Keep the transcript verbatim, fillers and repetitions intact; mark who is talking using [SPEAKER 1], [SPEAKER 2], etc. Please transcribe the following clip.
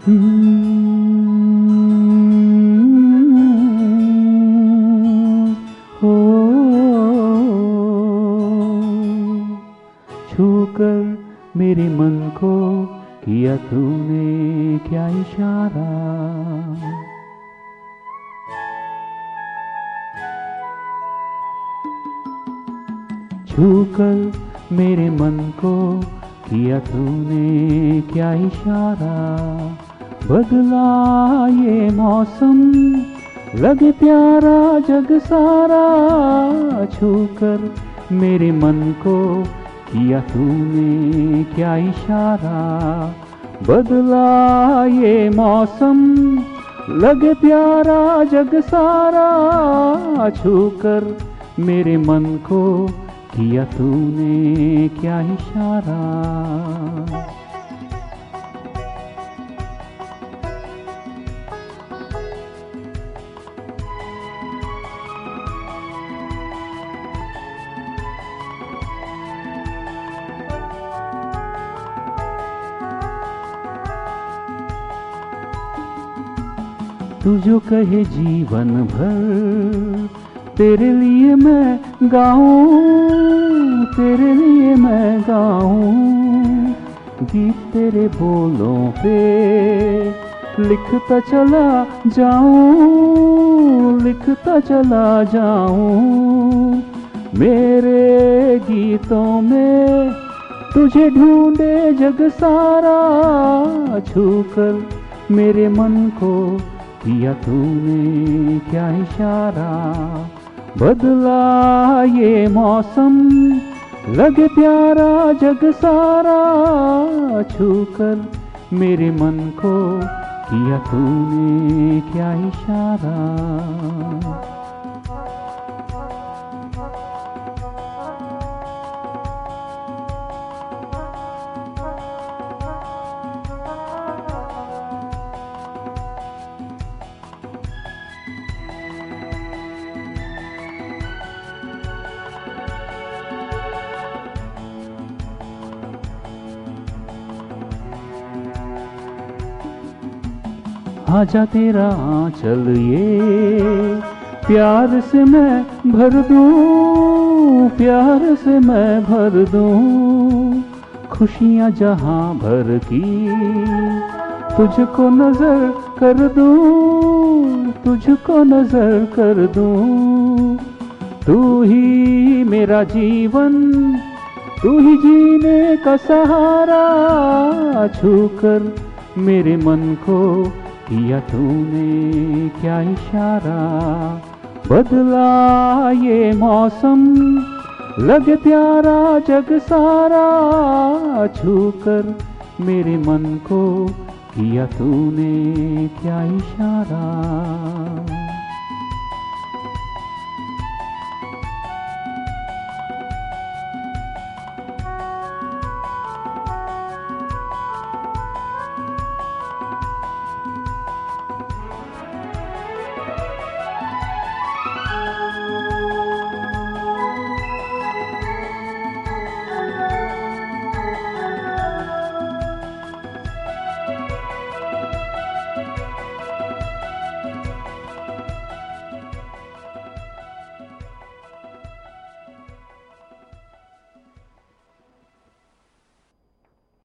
[SPEAKER 1] हम्म, हो छूकर मेरे मन को किया तूने क्या इशारा। छूकर मेरे मन को किया तूने क्या इशारा। बदला ये मौसम लगे प्यारा जग सारा। छूकर मेरे मन को किया तूने क्या इशारा। बदला ये मौसम लगे प्यारा जग सारा। छूकर मेरे मन को किया तूने क्या इशारा। तू जो कहे जीवन भर तेरे लिए मैं गाऊं, तेरे लिए मैं गाऊं। गीत तेरे बोलों पे लिखता चला जाऊं, लिखता चला जाऊं। मेरे गीतों में तुझे ढूंढे जग सारा। छूकर मेरे मन को किया तूने क्या इशारा। बदला ये मौसम लगे प्यारा जग सारा। छूकर मेरे मन को किया तूने क्या इशारा। आजा तेरा आंचल ये प्यार से मैं भर दूं, प्यार से मैं भर दूं। खुशियां जहां भर की तुझको नजर कर दूं, तुझको नजर कर दूं। तू ही मेरा जीवन, तू ही जीने का सहारा। छूकर मेरे मन को किया तूने क्या इशारा। बदला ये मौसम लगे प्यारा जग सारा। छूकर मेरे मन को किया तूने क्या इशारा।